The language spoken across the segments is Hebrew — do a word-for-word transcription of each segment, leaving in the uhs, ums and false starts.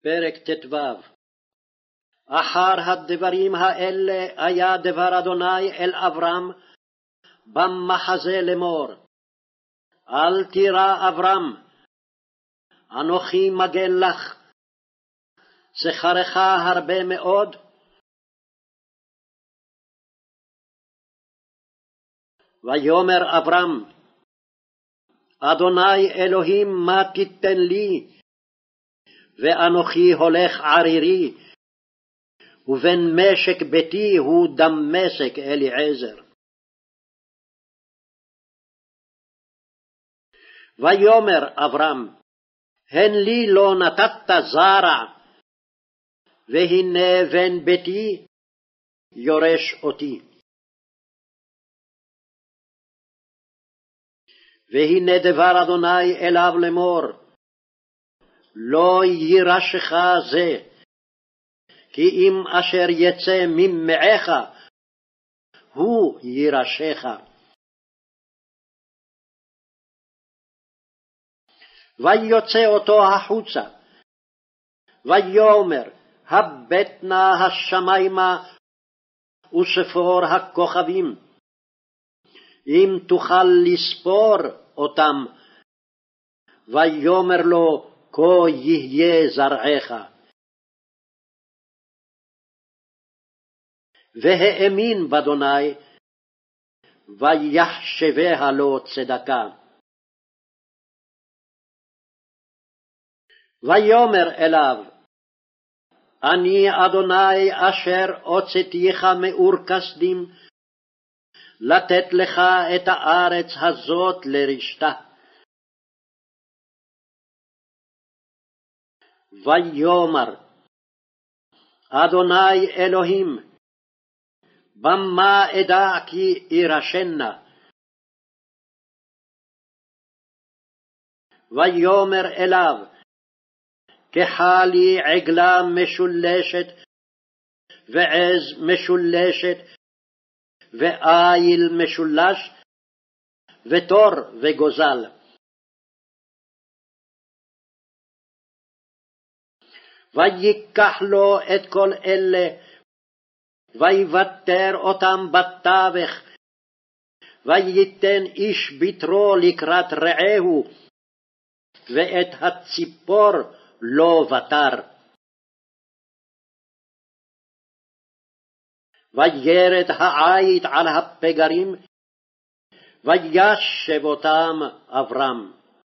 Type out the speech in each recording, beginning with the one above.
פרק ט"ו. אחר הדברים האלה היה דבר אדוני אל אברהם במחזה לאמור, אל תירא אברהם, אנוכי מגן לך, שכרך הרבה מאוד, ויאמר אברהם, אדוני אלוהים מה תיתן לי, ואנוכי הולך ערירי, ובן משק ביתי הוא דמשק אליעזר. ויאמר אברהם, הן לי לא נתת זרע, והנה בן ביתי יורש אותי. והנה דבר אדוני אליו לאמור, לא יירשך זה, כי אם אשר יצא ממעך, הוא יירשך. ויוצא אותו החוצה, ויאמר, הבט נא השמיימה וספור הכוכבים, אם תוכל לספור אותם. ויאמר לו, כה יהיה זרעך. והאמין באדוני, ויחשביה לו צדקה. ויאמר אליו, אני אדוני אשר הוצאתיך מאור כשדים, לתת לך את הארץ הזאת לרשתה. ויאמר, אדוני אלוהים, במה אדע כי אירשנה? ויאמר אליו, קחה לי עגלה משולשת, ועז משולשת, ואיל משולש, ותור וגוזל. ויקח לו את כל אלה, ויוותר אותם בתווך, וייתן איש ביתרו לקראת רעהו, ואת הציפור לא ותר. וירד העית על הפגרים, וישב אותם אברהם.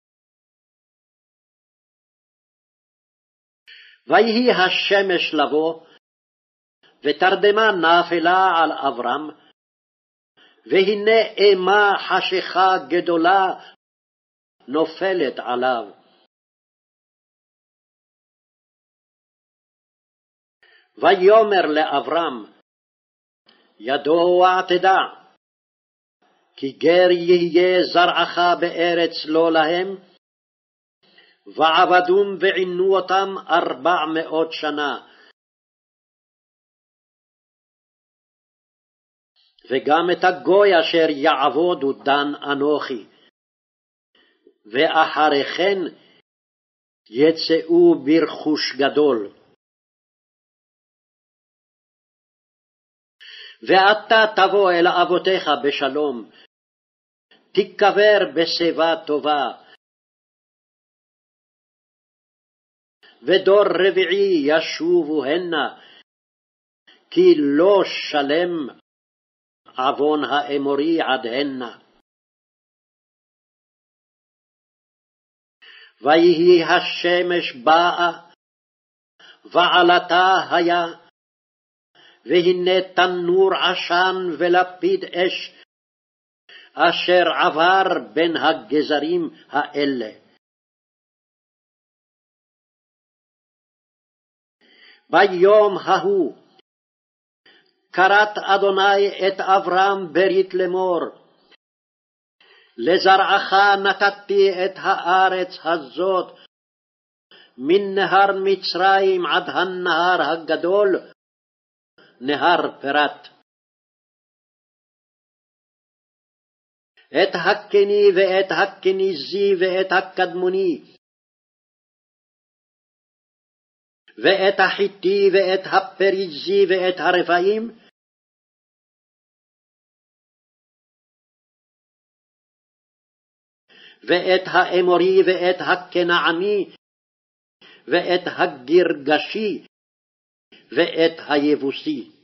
ויהי השמש לבוא, ותרדמה נפלה על אברהם, והנה אימה חשיכה גדולה נופלת עליו. ויאמר לאברהם, ידוע תדע, כי גר יהיה זרעך בארץ לא להם, ועבדום ועינו אותם ארבע מאות שנה. וגם את הגוי אשר יעבודו דן אנוכי, ואחרי כן יצאו ברכוש גדול. ואתה תבוא אל אבותיך בשלום, תיקבר בשיבה טובה. ודור רביעי ישובו הנה, כי לא שלם עוון האמורי עד הנה. ויהי השמש באה, ועלתה היה, והנה תנור עשן ולפיד אש, אשר עבר בין הגזרים האלה. ביום ההוא כרת אדוני את אברהם ברית לאמור, לזרעך נתתי את הארץ הזאת, מן נהר מצרים עד הנהר הגדול, נהר פרת. את הקני ואת הקניזי ואת הקדמוני, ואת החיתי ואת הפריזי ואת הרפאים, ואת האמורי ואת הכנעני, ואת הגרגשי, ואת היבוסי.